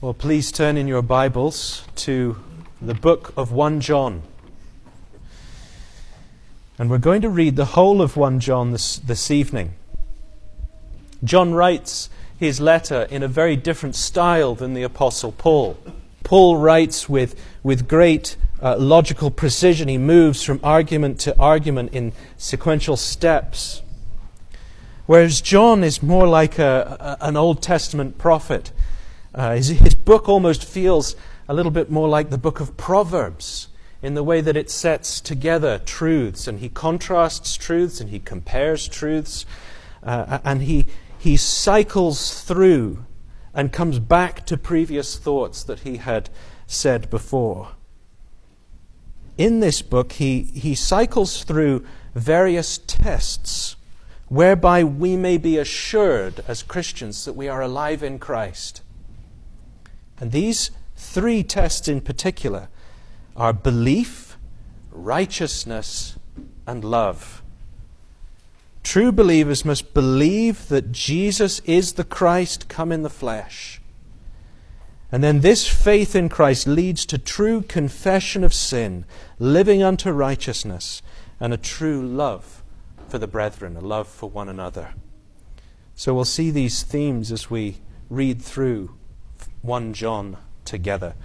Well, please turn in your Bibles to the book of 1 John. And we're going to read the whole of 1 John this evening. John writes his letter in a very different style than the Apostle Paul. Paul writes with great logical precision. He moves from argument to argument in sequential steps. Whereas John is more like an Old Testament prophet. His book almost feels a little bit more like the book of Proverbs in the way that it sets together truths, and he contrasts truths and he compares truths, and he cycles through and comes back to previous thoughts that he had said before. In this book, he cycles through various tests whereby we may be assured as Christians that we are alive in Christ. And these three tests in particular are belief, righteousness, and love. True believers must believe that Jesus is the Christ come in the flesh. And then this faith in Christ leads to true confession of sin, living unto righteousness, and a true love for the brethren, a love for one another. So we'll see these themes as we read through 1 John together.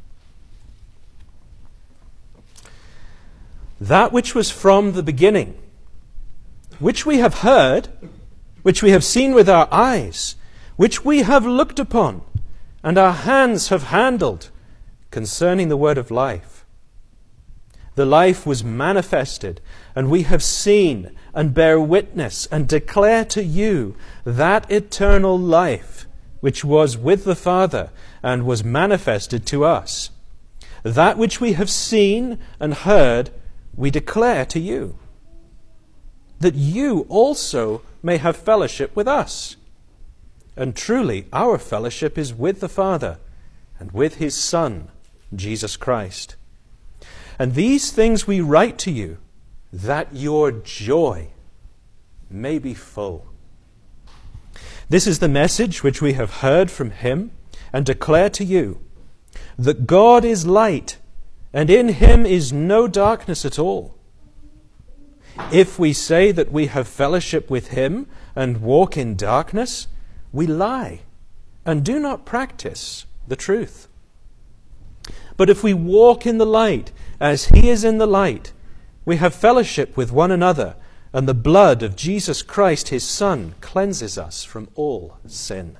That which was from the beginning, which we have heard, which we have seen with our eyes, which we have looked upon, and our hands have handled, concerning the word of life. The life was manifested, and we have seen and bear witness and declare to you that eternal life which was with the Father and was manifested to us. That which we have seen and heard we declare to you, that you also may have fellowship with us. And truly our fellowship is with the Father and with his Son, Jesus Christ. And these things we write to you, that your joy may be full. This is the message which we have heard from him and declare to you, that God is light, and in him is no darkness at all. If we say that we have fellowship with him and walk in darkness, we lie and do not practice the truth. But if we walk in the light as he is in the light, we have fellowship with one another, and the blood of Jesus Christ, his Son, cleanses us from all sin.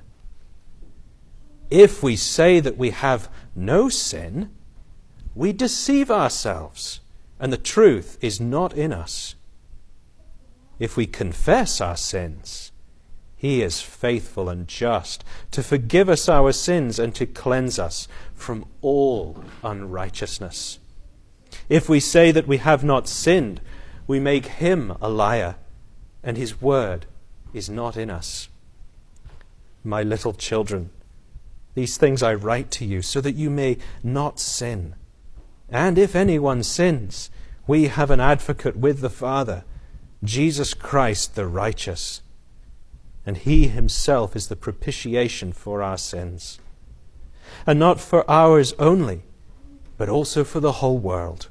If we say that we have no sin, we deceive ourselves, and the truth is not in us. If we confess our sins, he is faithful and just to forgive us our sins and to cleanse us from all unrighteousness. If we say that we have not sinned, we make him a liar, and his word is not in us. My little children, these things I write to you so that you may not sin. And if anyone sins, we have an advocate with the Father, Jesus Christ the righteous. And he himself is the propitiation for our sins. And not for ours only, but also for the whole world.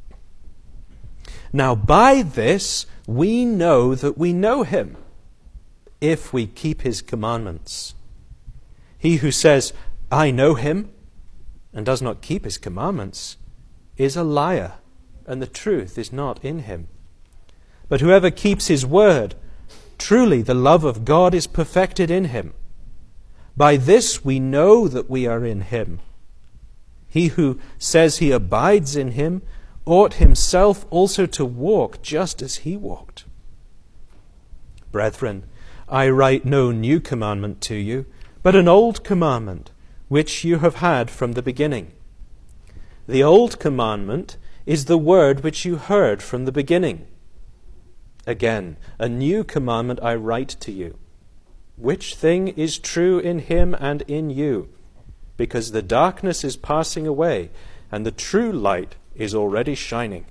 Now by this we know that we know him, if we keep his commandments. He who says, I know him, and does not keep his commandments, is a liar, and the truth is not in him. But whoever keeps his word, truly the love of God is perfected in him. By this we know that we are in him. He who says he abides in him ought himself also to walk just as he walked. Brethren, I write no new commandment to you, but an old commandment, which you have had from the beginning. The old commandment is the word which you heard from the beginning. Again, a new commandment I write to you, which thing is true in him and in you, because the darkness is passing away, and the true light is already shining.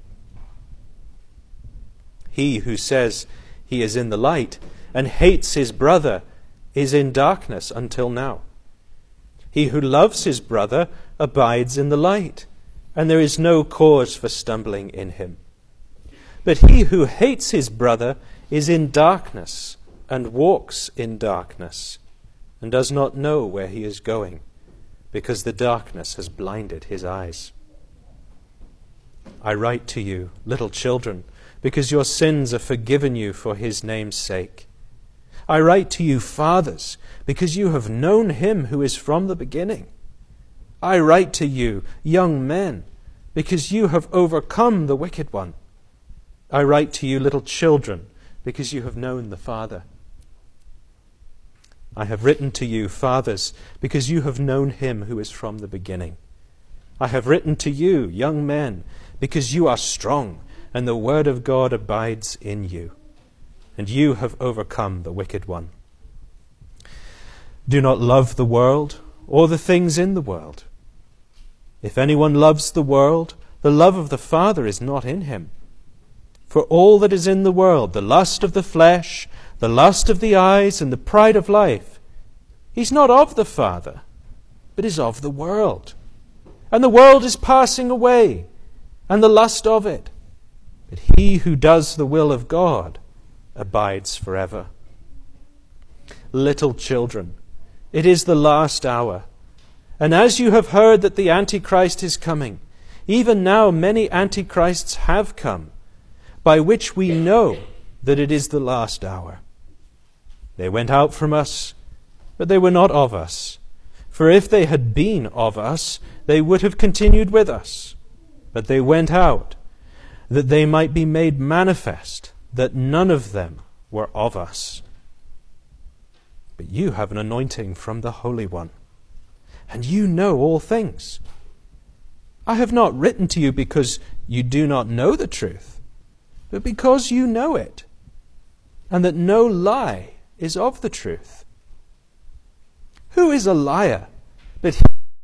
He who says he is in the light and hates his brother is in darkness until now. He who loves his brother abides in the light, and there is no cause for stumbling in him. But he who hates his brother is in darkness and walks in darkness, and does not know where he is going, because the darkness has blinded his eyes. I write to you, little children, because your sins are forgiven you for his name's sake. I write to you, fathers, because you have known him who is from the beginning. I write to you, young men, because you have overcome the wicked one. I write to you, little children, because you have known the Father. I have written to you, fathers, because you have known him who is from the beginning. I have written to you, young men, because you are strong, and the word of God abides in you, and you have overcome the wicked one. Do not love the world or the things in the world. If anyone loves the world, the love of the Father is not in him. For all that is in the world, the lust of the flesh, the lust of the eyes, and the pride of life, is not of the Father, but is of the world. And the world is passing away, and the lust of it. But he who does the will of God abides forever. Little children, it is the last hour. And as you have heard that the Antichrist is coming, even now many Antichrists have come, by which we know that it is the last hour. They went out from us, but they were not of us. For if they had been of us, they would have continued with us. But they went out, that they might be made manifest that none of them were of us. But you have an anointing from the Holy One, and you know all things. I have not written to you because you do not know the truth, but because you know it, and that no lie is of the truth. Who is a liar but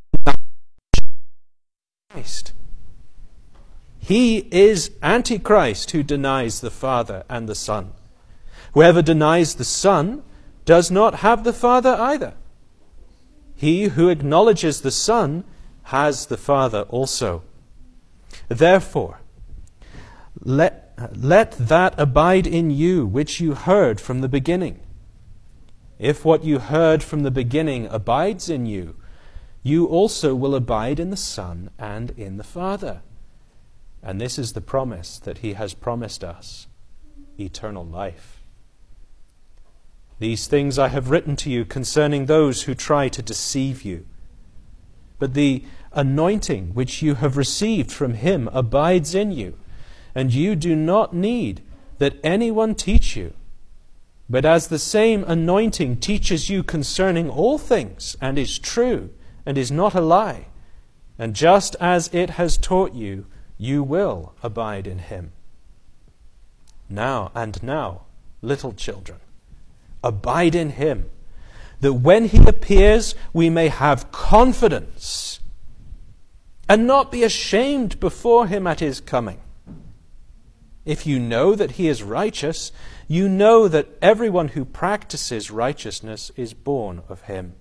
Christ? He is Antichrist who denies the Father and the Son. Whoever denies the Son does not have the Father either. He who acknowledges the Son has the Father also. Therefore, let that abide in you which you heard from the beginning. If what you heard from the beginning abides in you, you also will abide in the Son and in the Father. And this is the promise that he has promised us, eternal life. These things I have written to you concerning those who try to deceive you. But the anointing which you have received from him abides in you, and you do not need that anyone teach you. But as the same anointing teaches you concerning all things, and is true, and is not a lie, and just as it has taught you, you will abide in him. Now, little children, abide in him, that when he appears, we may have confidence, and not be ashamed before him at his coming. If you know that he is righteous, you know that everyone who practices righteousness is born of him.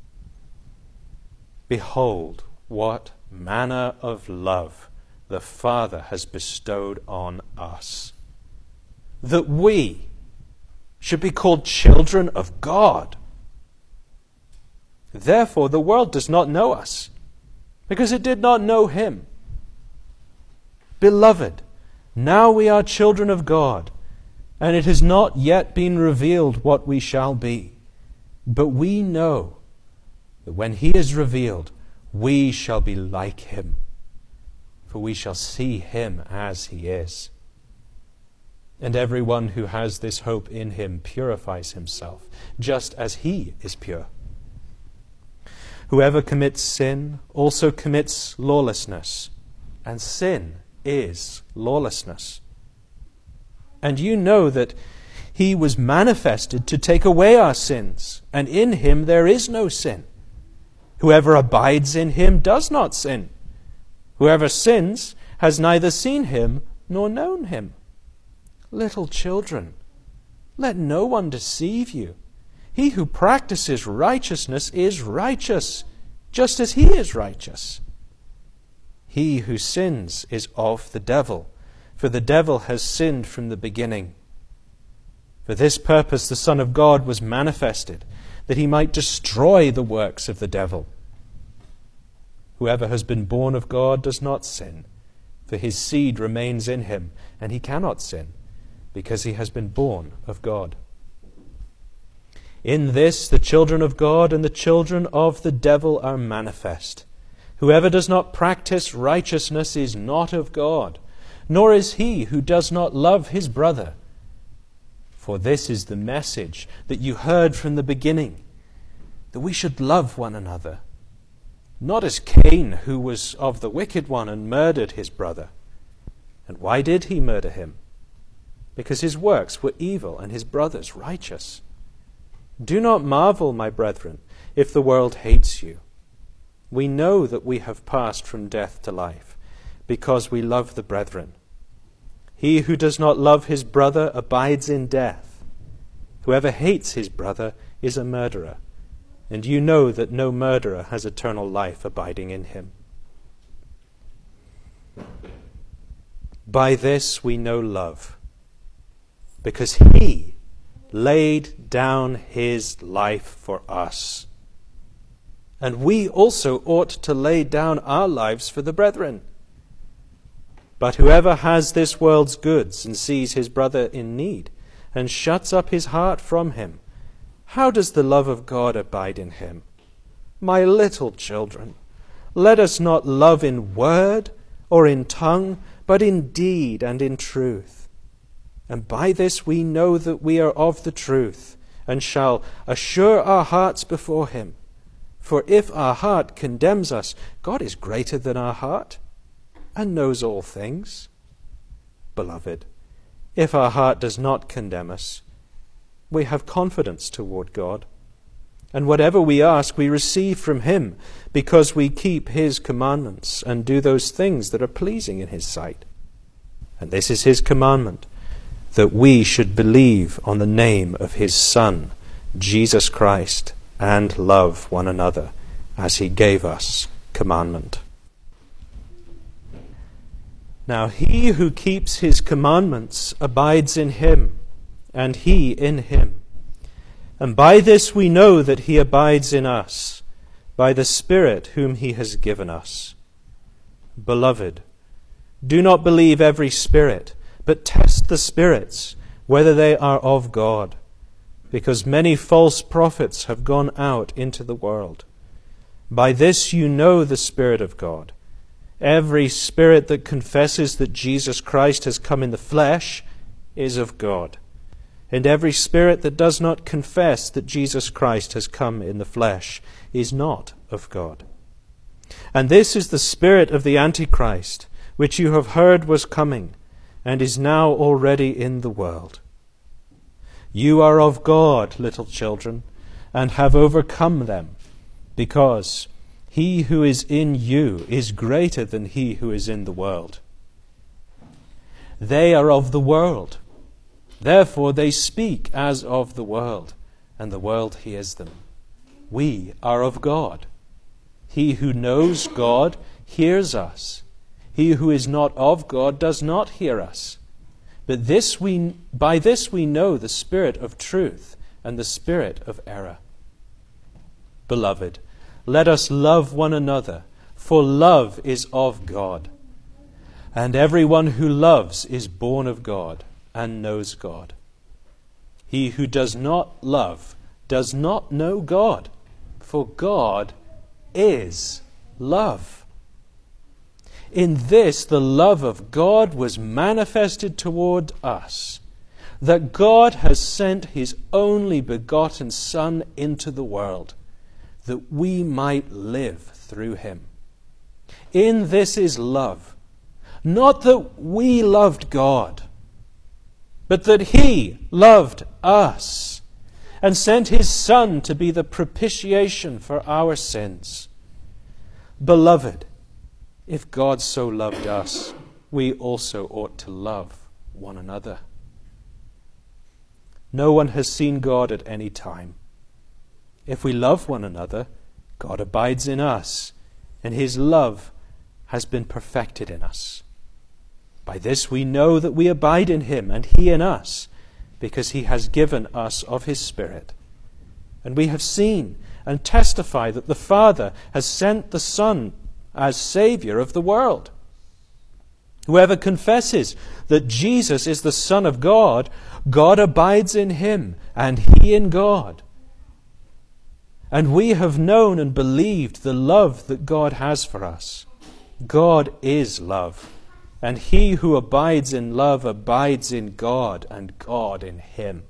Behold, what manner of love the Father has bestowed on us, that we should be called children of God. Therefore, the world does not know us, because it did not know him. Beloved, now we are children of God, and it has not yet been revealed what we shall be. But we know that when he is revealed, we shall be like him, for we shall see him as he is. And everyone who has this hope in him purifies himself, just as he is pure. Whoever commits sin also commits lawlessness, and sin is lawlessness. And you know that he was manifested to take away our sins, and in him there is no sin. Whoever abides in him does not sin. Whoever sins has neither seen him nor known him. Little children, let no one deceive you. He who practices righteousness is righteous, just as he is righteous. He who sins is of the devil, for the devil has sinned from the beginning. For this purpose the Son of God was manifested, that he might destroy the works of the devil. Whoever has been born of God does not sin, for his seed remains in him, and he cannot sin, because he has been born of God. In this the children of God and the children of the devil are manifest. Whoever does not practice righteousness is not of God, nor is he who does not love his brother. For this is the message that you heard from the beginning, that we should love one another. Not as Cain, who was of the wicked one and murdered his brother. And why did he murder him? Because his works were evil and his brother's righteous. Do not marvel, my brethren, if the world hates you. We know that we have passed from death to life, because we love the brethren. He who does not love his brother abides in death. Whoever hates his brother is a murderer, and you know that no murderer has eternal life abiding in him. By this we know love, because he laid down his life for us. And we also ought to lay down our lives for the brethren. But whoever has this world's goods and sees his brother in need and shuts up his heart from him, how does the love of God abide in him? My little children, let us not love in word or in tongue, but in deed and in truth. And by this we know that we are of the truth, and shall assure our hearts before him. For if our heart condemns us, God is greater than our heart, and knows all things. Beloved, if our heart does not condemn us, we have confidence toward God. And whatever we ask, we receive from him, because we keep his commandments and do those things that are pleasing in his sight. And this is his commandment, that we should believe on the name of his Son, Jesus Christ, and love one another as he gave us commandment. Now he who keeps his commandments abides in him, and he in him. And by this we know that he abides in us, by the Spirit whom he has given us. Beloved, do not believe every spirit, but test the spirits, whether they are of God, because many false prophets have gone out into the world. By this you know the Spirit of God. Every spirit that confesses that Jesus Christ has come in the flesh is of God. And every spirit that does not confess that Jesus Christ has come in the flesh is not of God. And this is the spirit of the Antichrist, which you have heard was coming, and is now already in the world. You are of God, little children, and have overcome them, because he who is in you is greater than he who is in the world. They are of the world, therefore they speak as of the world, and the world hears them. We are of God. He who knows God hears us. He who is not of God does not hear us. But by this we know the spirit of truth and the spirit of error. Beloved, let us love one another, for love is of God. And everyone who loves is born of God and knows God. He who does not love does not know God, for God is love. In this the love of God was manifested toward us, that God has sent his only begotten Son into the world, that we might live through him. In this is love, not that we loved God, but that he loved us and sent his Son to be the propitiation for our sins. Beloved, if God so loved us, we also ought to love one another. No one has seen God at any time. If we love one another, God abides in us, and his love has been perfected in us. By this we know that we abide in him, and he in us, because he has given us of his Spirit. And we have seen and testify that the Father has sent the Son as Saviour of the world. Whoever confesses that Jesus is the Son of God, God abides in him, and he in God. And we have known and believed the love that God has for us. God is love, and he who abides in love abides in God, and God in him.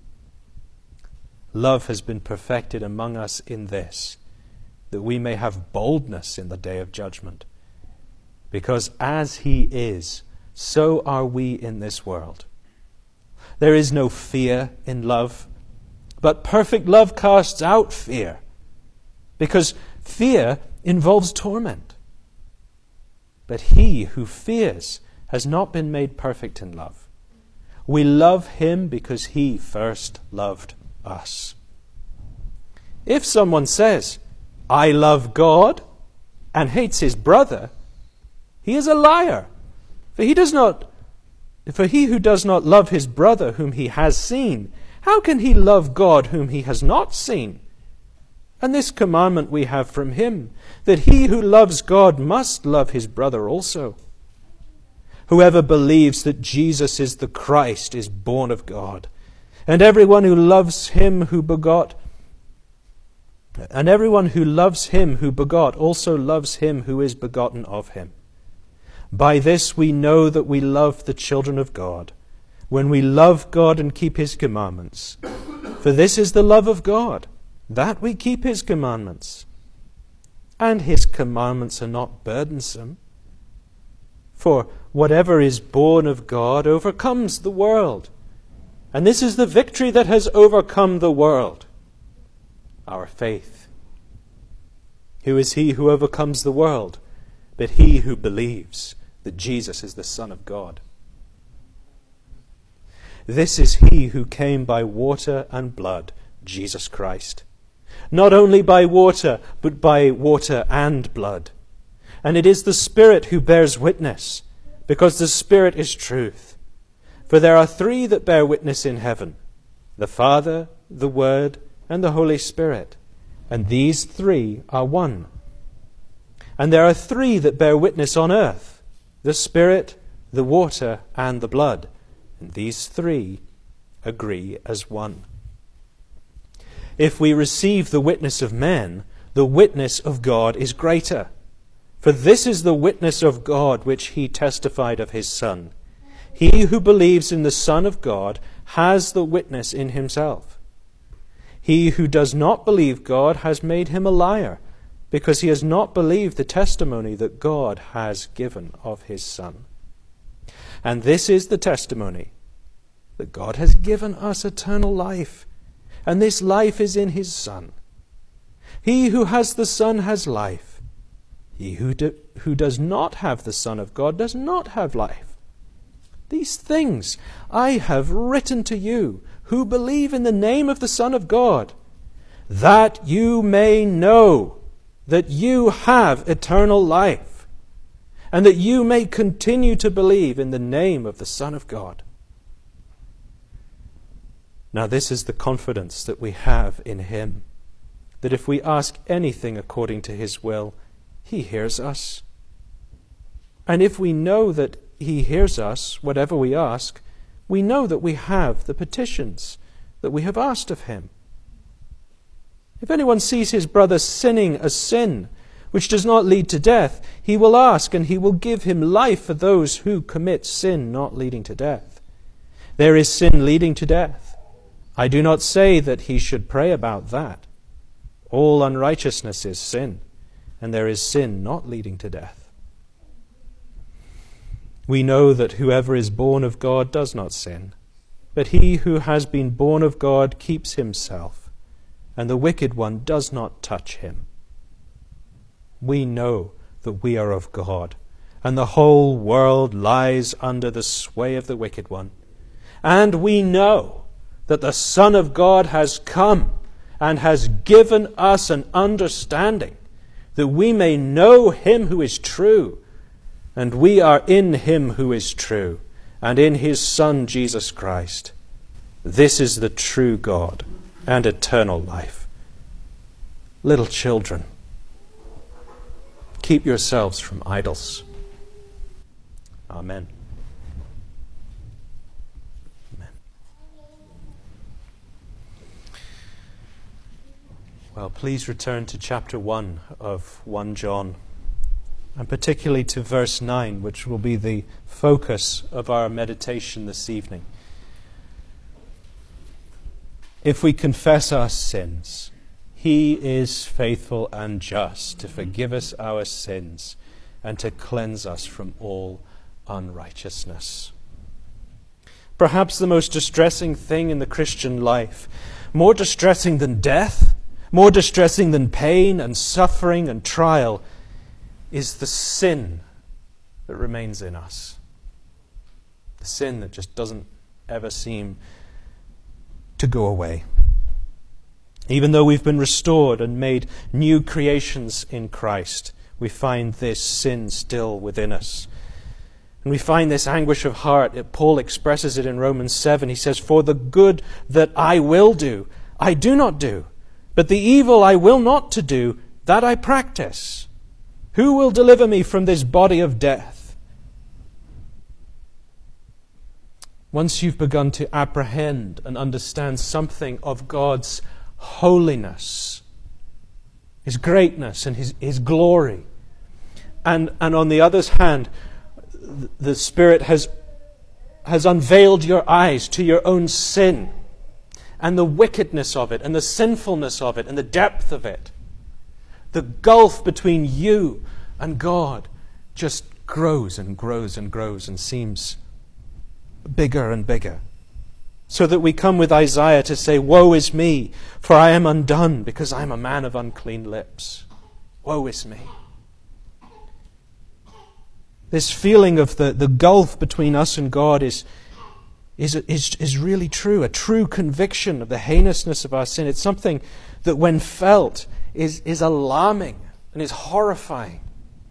Love has been perfected among us in this, that we may have boldness in the day of judgment. Because as he is, so are we in this world. There is no fear in love, but perfect love casts out fear, because fear involves torment. But he who fears has not been made perfect in love. We love him because he first loved us. If someone says, "I love God," and hates his brother, he is a liar. For he who does not love his brother whom he has seen, how can he love God whom he has not seen? And this commandment we have from him, that he who loves God must love his brother also. Whoever believes that Jesus is the Christ is born of God, and everyone who loves him who begot also loves him who is begotten of him. By this we know that we love the children of God, when we love God and keep his commandments. For this is the love of God, that we keep his commandments. And his commandments are not burdensome. For whatever is born of God overcomes the world. And this is the victory that has overcome the world, our faith. Who is he who overcomes the world, but he who believes that Jesus is the Son of God? This is he who came by water and blood, Jesus Christ. Not only by water, but by water and blood. And it is the Spirit who bears witness, because the Spirit is truth. For there are three that bear witness in heaven, the Father, the Word, and the Holy Spirit. And these three are one. And there are three that bear witness on earth, the Spirit, the water, and the blood. And these three agree as one. If we receive the witness of men, the witness of God is greater. For this is the witness of God which he testified of his Son. He who believes in the Son of God has the witness in himself. He who does not believe God has made him a liar, because he has not believed the testimony that God has given of his Son. And this is the testimony, that God has given us eternal life, and this life is in his Son. He who has the Son has life. He who does not have the Son of God does not have life. These things I have written to you, who believe in the name of the Son of God, that you may know that you have eternal life, and that you may continue to believe in the name of the Son of God. Now this is the confidence that we have in him, that if we ask anything according to his will, he hears us. And if we know that he hears us, whatever we ask, we know that we have the petitions that we have asked of him. If anyone sees his brother sinning a sin which does not lead to death, he will ask, and he will give him life for those who commit sin not leading to death. There is sin leading to death. I do not say that he should pray about that. All unrighteousness is sin, and there is sin not leading to death. We know that whoever is born of God does not sin, but he who has been born of God keeps himself, and the wicked one does not touch him. We know that we are of God, and the whole world lies under the sway of the wicked one. And we know that the Son of God has come and has given us an understanding, that we may know him who is true, and we are in him who is true, and in his Son Jesus Christ. This is the true God and eternal life. Little children, keep yourselves from idols. Amen. Amen. Well, please return to chapter 1 of 1 John, and particularly to verse 9, which will be the focus of our meditation this evening. If we confess our sins, he is faithful and just to forgive us our sins and to cleanse us from all unrighteousness. Perhaps the most distressing thing in the Christian life, more distressing than death, more distressing than pain and suffering and trial, is the sin that remains in us. The sin that just doesn't ever seem to go away. Even though we've been restored and made new creations in Christ, we find this sin still within us. And we find this anguish of heart. Paul expresses it in Romans 7. He says, "For the good that I will do, I do not do. But the evil I will not to do, that I practice. Who will deliver me from this body of death?" Once you've begun to apprehend and understand something of God's holiness, his greatness and his glory, and on the other hand, the Spirit has unveiled your eyes to your own sin and the wickedness of it and the sinfulness of it and the depth of it, the gulf between you and God just grows and grows and grows and seems bigger and bigger. So that we come with Isaiah to say, "Woe is me, for I am undone, because I am a man of unclean lips." Woe is me. This feeling of the gulf between us and God is really true, a true conviction of the heinousness of our sin. It's something that when felt is alarming and is horrifying.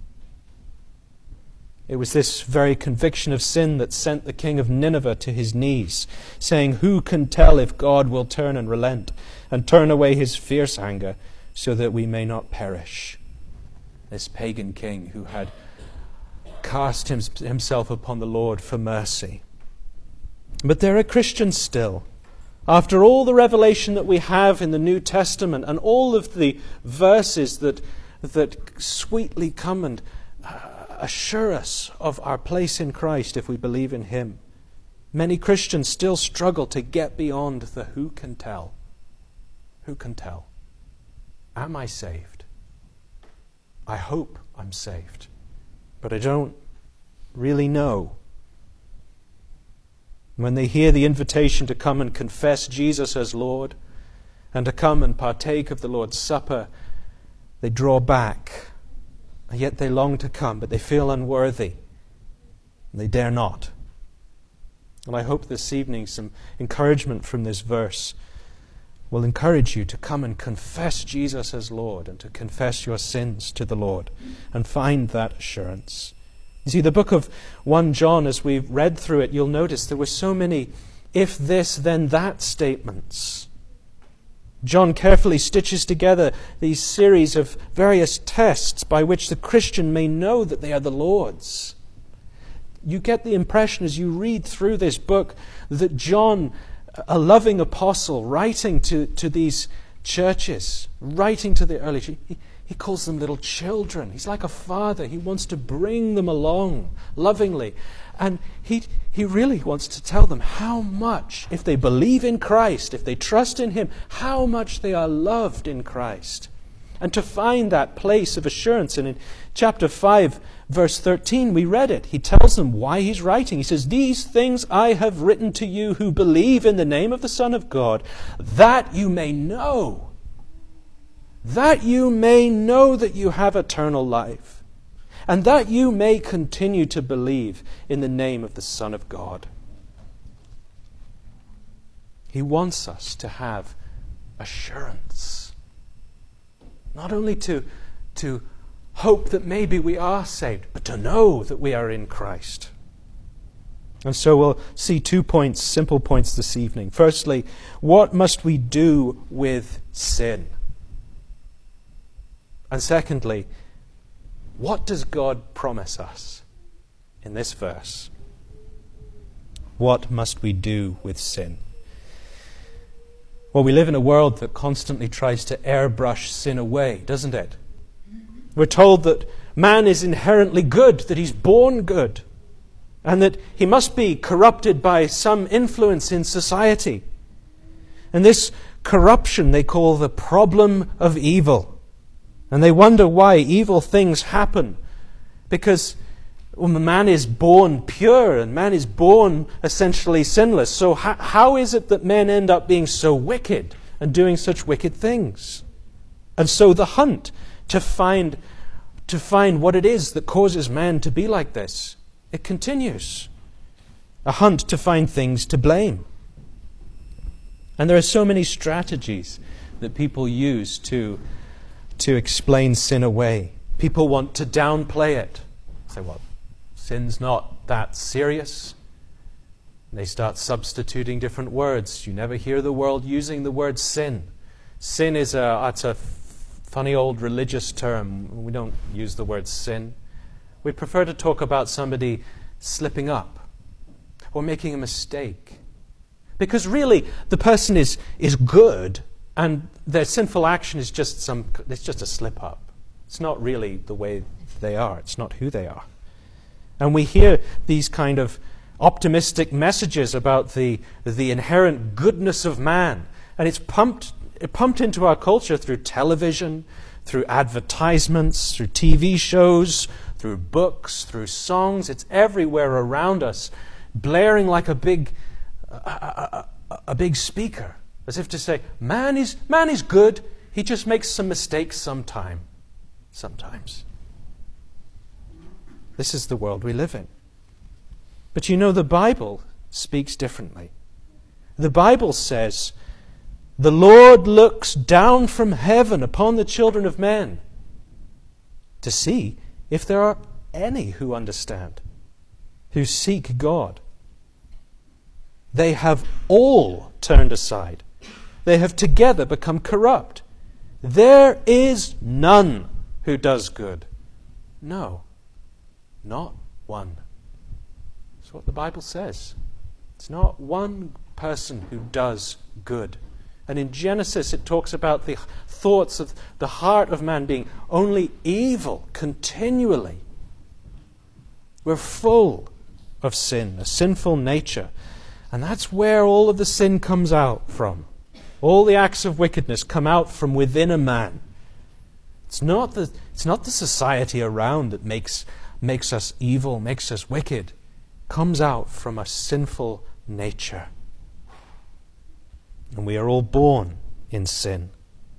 It was this very conviction of sin that sent the king of Nineveh to his knees, saying, "Who can tell if God will turn and relent and turn away his fierce anger so that we may not perish?" This pagan king who had cast himself upon the Lord for mercy. But there are Christians still. After all the revelation that we have in the New Testament and all of the verses that sweetly come and assure us of our place in Christ if we believe in him, many Christians still struggle to get beyond the who can tell. Who can tell? Am I saved? I hope I'm saved, but I don't really know. When they hear the invitation to come and confess Jesus as Lord and to come and partake of the Lord's Supper, they draw back. And yet they long to come, but they feel unworthy. And they dare not. And I hope this evening some encouragement from this verse will encourage you to come and confess Jesus as Lord and to confess your sins to the Lord and find that assurance. You see, the book of 1 John, as we've read through it, you'll notice there were so many if this, then that statements. John carefully stitches together these series of various tests by which the Christian may know that they are the Lord's. You get the impression as you read through this book that John, a loving apostle, writing to these churches, writing to the early church, he calls them little children. He's like a father. He wants to bring them along lovingly. And he really wants to tell them how much, if they believe in Christ, if they trust in him, how much they are loved in Christ. And to find that place of assurance. And in chapter 5, verse 13, we read it. He tells them why he's writing. He says, "These things I have written to you who believe in the name of the Son of God, that you may know. That you may know that you have eternal life, and that you may continue to believe in the name of the Son of God." He wants us to have assurance. Not only to hope that maybe we are saved, but to know that we are in Christ. And so we'll see 2 points, simple points this evening. Firstly, what must we do with sin? And secondly, what does God promise us in this verse? What must we do with sin? Well, we live in a world that constantly tries to airbrush sin away, doesn't it? We're told that man is inherently good, that he's born good, and that he must be corrupted by some influence in society. And this corruption they call the problem of evil. And they wonder why evil things happen. Because man is born pure and man is born essentially sinless. So how is it that men end up being so wicked and doing such wicked things? And so the hunt to find what it is that causes man to be like this, it continues. A hunt to find things to blame. And there are so many strategies that people use to explain sin away. People want to downplay it. Say, well, sin's not that serious. They start substituting different words. You never hear the world using the word sin. Sin is a funny old religious term. We don't use the word sin. We prefer to talk about somebody slipping up or making a mistake. Because really, the person is good and their sinful action is just a slip up. It's not really the way they are. It's not who they are. And we hear these kind of optimistic messages about the inherent goodness of man. And it's pumped into our culture through television, through advertisements, through TV shows, through books, through songs. It's everywhere around us, blaring like a big speaker, as if to say, man is good, he just makes some mistakes sometimes. This is the world we live in. But you know, the Bible speaks differently. The Bible says, the Lord looks down from heaven upon the children of men to see if there are any who understand, who seek God. They have all turned aside. They have together become corrupt. There is none who does good. No, not one. That's what the Bible says. It's not one person who does good. And in Genesis it talks about the thoughts of the heart of man being only evil continually. We're full of sin, a sinful nature. And that's where all of the sin comes out from. All the acts of wickedness come out from within a man. It's not the society around that makes us evil, makes us wicked. It comes out from a sinful nature. And we are all born in sin.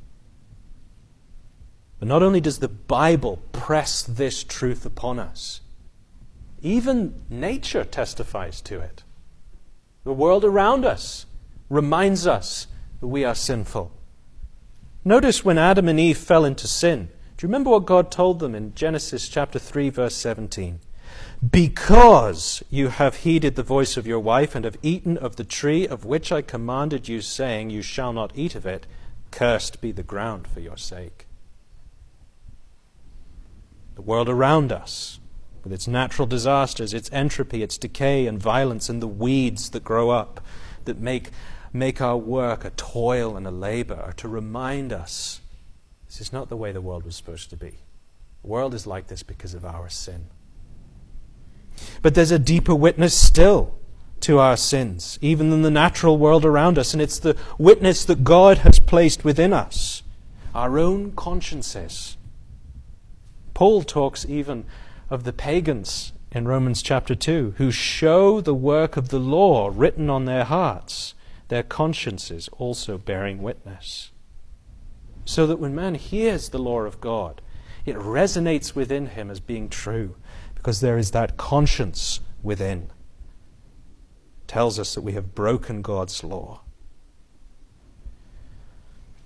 But not only does the Bible press this truth upon us, even nature testifies to it. The world around us reminds us that we are sinful. Notice when Adam and Eve fell into sin. Do you remember what God told them in Genesis chapter 3, verse 17? Because you have heeded the voice of your wife and have eaten of the tree of which I commanded you, saying, you shall not eat of it, cursed be the ground for your sake. The world around us, with its natural disasters, its entropy, its decay and violence, and the weeds that grow up, that make our work a toil and a labor, are to remind us this is not the way the world was supposed to be. The world is like this because of our sin. But there's a deeper witness still to our sins, even in the natural world around us, and it's the witness that God has placed within us, our own consciences. Paul talks even of the pagans in Romans chapter 2, who show the work of the law written on their hearts, their consciences also bearing witness. So that when man hears the law of God, it resonates within him as being true, because there is that conscience within. It tells us that we have broken God's law.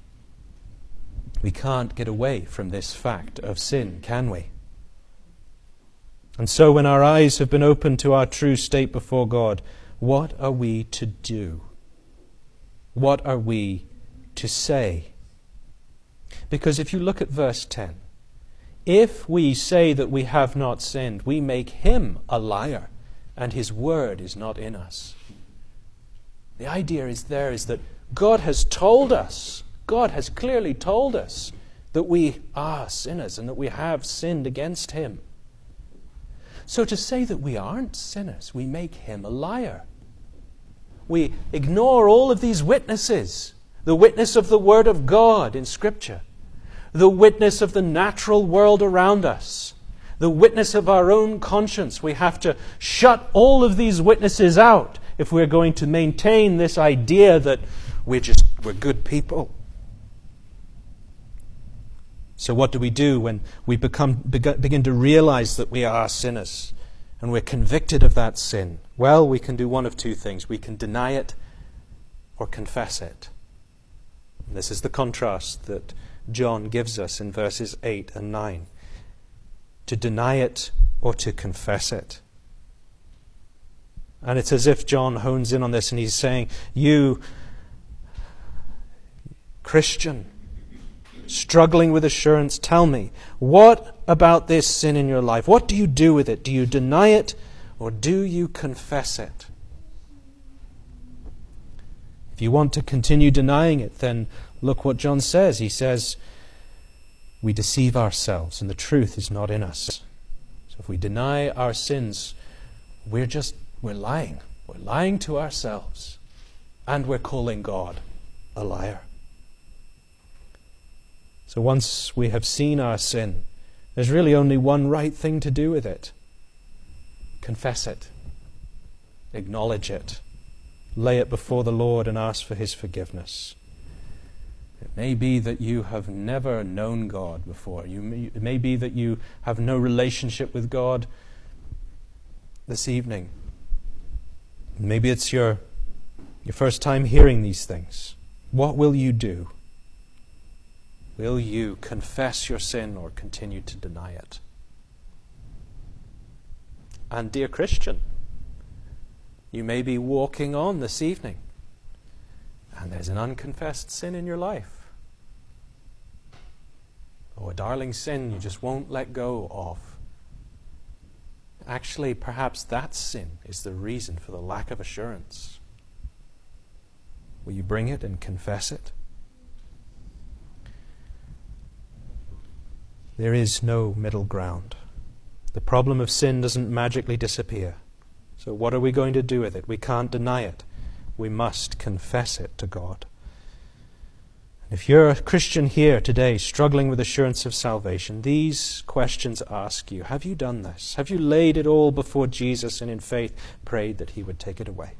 We can't get away from this fact of sin, can we? And so when our eyes have been opened to our true state before God, what are we to do? What are we to say? Because if you look at verse 10, if we say that we have not sinned, we make him a liar, and his word is not in us. The idea is that God has told us, God has clearly told us that we are sinners and that we have sinned against him. So to say that we aren't sinners, we make him a liar. We ignore all of these witnesses. The witness of the Word of God in Scripture. The witness of the natural world around us. The witness of our own conscience. We have to shut all of these witnesses out if we're going to maintain this idea that we're good people. So what do we do when we begin to realize that we are sinners and we're convicted of that sin? Well, we can do one of two things. We can deny it or confess it. And this is the contrast that John gives us in verses 8 and 9. To deny it or to confess it. And it's as if John hones in on this and he's saying, you, Christian, struggling with assurance, tell me, what about this sin in your life? What do you do with it? Do you deny it or do you confess it? If you want to continue denying it, then look what John says. He says, we deceive ourselves and the truth is not in us. So if we deny our sins, we're lying. We're lying to ourselves and we're calling God a liar. So once we have seen our sin, there's really only one right thing to do with it. Confess it. Acknowledge it. Lay it before the Lord and ask for his forgiveness. It may be that you have never known God before. It may be that you have no relationship with God this evening. Maybe it's your first time hearing these things. What will you do? Will you confess your sin or continue to deny it? And dear Christian, you may be walking on this evening and there's an unconfessed sin in your life. Or a darling sin you just won't let go of. Actually, perhaps that sin is the reason for the lack of assurance. Will you bring it and confess it? There is no middle ground. The problem of sin doesn't magically disappear. So what are we going to do with it? We can't deny it. We must confess it to God. And if you're a Christian here today struggling with assurance of salvation, these questions ask you, have you done this? Have you laid it all before Jesus and in faith prayed that he would take it away?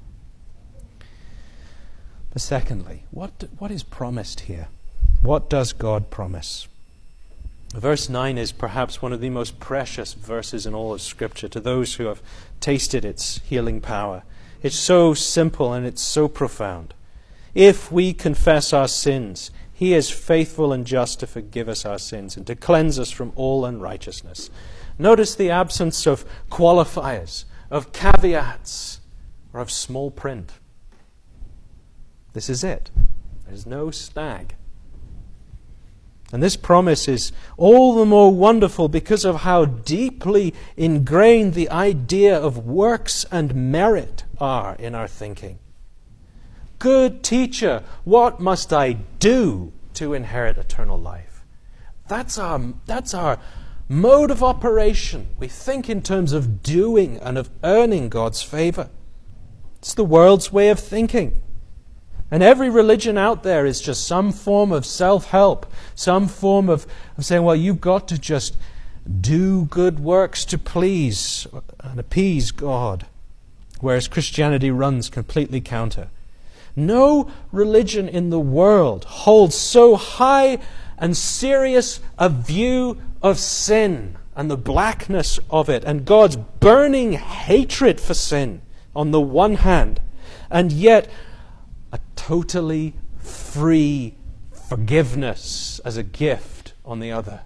But secondly, what is promised here? What does God promise? Verse 9 is perhaps one of the most precious verses in all of Scripture to those who have tasted its healing power. It's so simple and it's so profound. If we confess our sins, he is faithful and just to forgive us our sins and to cleanse us from all unrighteousness. Notice the absence of qualifiers, of caveats, or of small print. This is it. There's no snag. And this promise is all the more wonderful because of how deeply ingrained the idea of works and merit are in our thinking. Good teacher, what must I do to inherit eternal life? That's our mode of operation. We think in terms of doing and of earning God's favor. It's the world's way of thinking. And every religion out there is just some form of self-help, some form of saying, well, you've got to just do good works to please and appease God, whereas Christianity runs completely counter. No religion in the world holds so high and serious a view of sin and the blackness of it and God's burning hatred for sin on the one hand, and yet a totally free forgiveness as a gift on the other.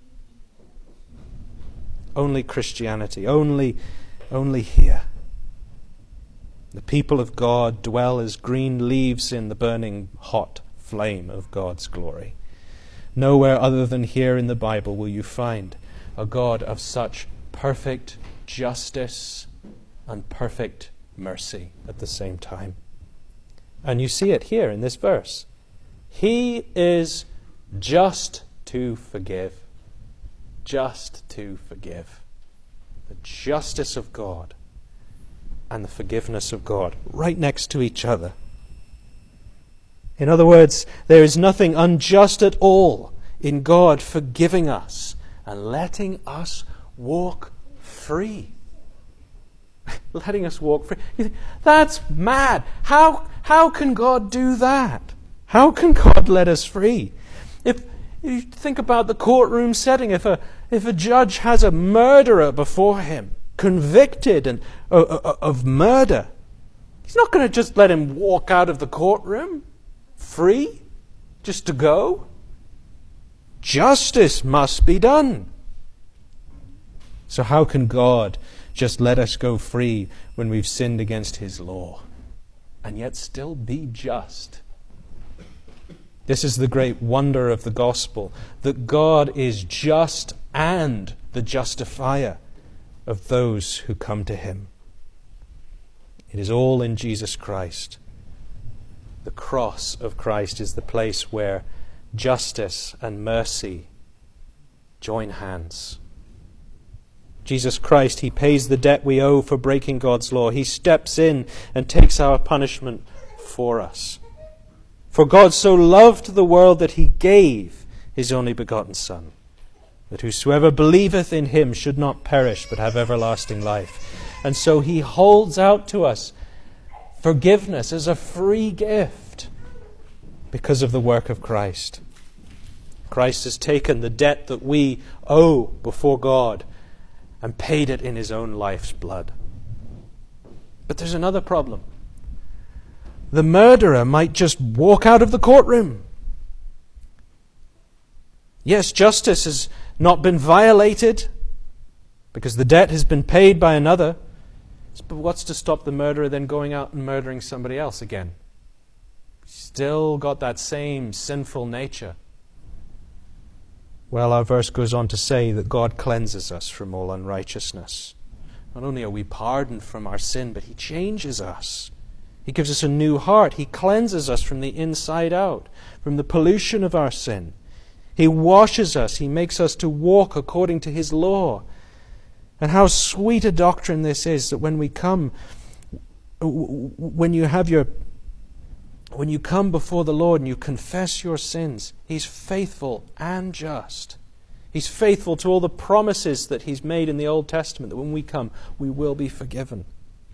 Only Christianity, only here. The people of God dwell as green leaves in the burning hot flame of God's glory. Nowhere other than here in the Bible will you find a God of such perfect justice and perfect mercy at the same time. And you see it here in this verse. He is just to forgive. Just to forgive. The justice of God and the forgiveness of God right next to each other. In other words, there is nothing unjust at all in God forgiving us and letting us walk free. Letting us walk free. You think, that's mad. How can God do that? How can God let us free? If you think about the courtroom setting, if a judge has a murderer before him, convicted of murder, he's not going to just let him walk out of the courtroom free, just to go. Justice must be done. So how can God just let us go free when we've sinned against His law and yet still be just? This is the great wonder of the gospel, that God is just and the justifier of those who come to Him. It is all in Jesus Christ. The cross of Christ is the place where justice and mercy join hands. Jesus Christ, He pays the debt we owe for breaking God's law. He steps in and takes our punishment for us. For God so loved the world that He gave His only begotten Son, that whosoever believeth in Him should not perish but have everlasting life. And so He holds out to us forgiveness as a free gift because of the work of Christ. Christ has taken the debt that we owe before God and paid it in His own life's blood. But there's another problem. The murderer might just walk out of the courtroom. Yes, justice has not been violated because the debt has been paid by another. But what's to stop the murderer then going out and murdering somebody else again? Still got that same sinful nature. Well, our verse goes on to say that God cleanses us from all unrighteousness. Not only are we pardoned from our sin, but He changes us. He gives us a new heart. He cleanses us from the inside out, from the pollution of our sin. He washes us. He makes us to walk according to His law. And how sweet a doctrine this is, that when you come before the Lord and you confess your sins, He's faithful and just. He's faithful to all the promises that He's made in the Old Testament, that when we come, we will be forgiven.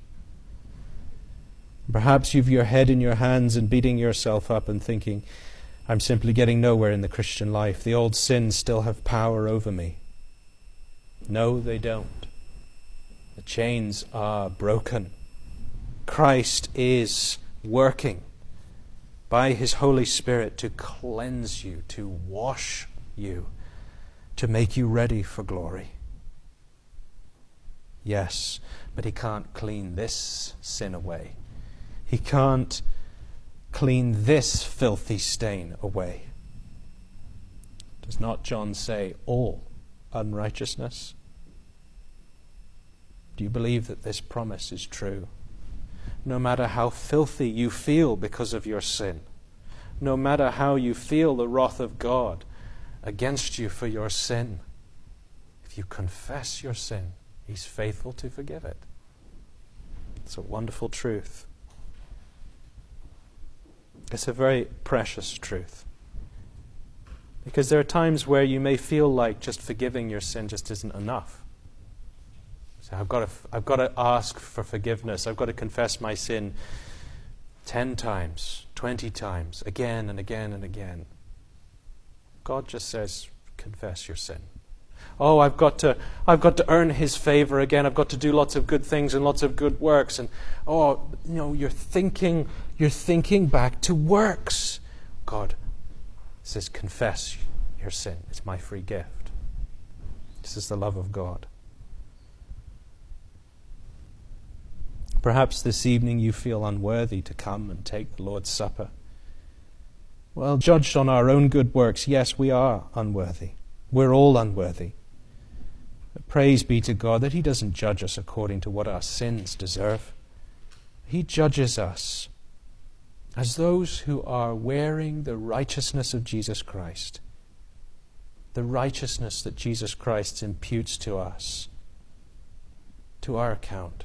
Perhaps you've your head in your hands and beating yourself up and thinking, I'm simply getting nowhere in the Christian life. The old sins still have power over me. No, they don't. The chains are broken. Christ is working by His Holy Spirit to cleanse you, to wash you, to make you ready for glory. Yes, but He can't clean this sin away. He can't clean this filthy stain away. Does not John say all unrighteousness? Do you believe that this promise is true? No matter how filthy you feel because of your sin, no matter how you feel the wrath of God against you for your sin, if you confess your sin, He's faithful to forgive it. It's a wonderful truth. It's a very precious truth. Because there are times where you may feel like just forgiving your sin just isn't enough. So I've got to ask for forgiveness. I've got to confess my sin 10 times, 20 times, again and again and again. God just says, confess your sin. Oh, I've got to earn His favor again. I've got to do lots of good things and lots of good works. And you're thinking back to works. God, It says, confess your sin. It's my free gift. This is the love of God. Perhaps this evening you feel unworthy to come and take the Lord's Supper. Well, judged on our own good works, yes, we are unworthy. We're all unworthy. But praise be to God that He doesn't judge us according to what our sins deserve. He judges us as those who are wearing the righteousness of Jesus Christ, the righteousness that Jesus Christ imputes to us, to our account.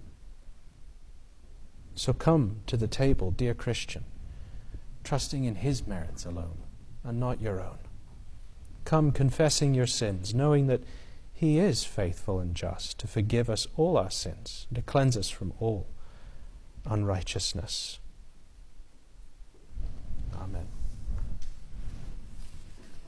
So come to the table, dear Christian, trusting in His merits alone and not your own. Come confessing your sins, knowing that He is faithful and just to forgive us all our sins and to cleanse us from all unrighteousness. Amen.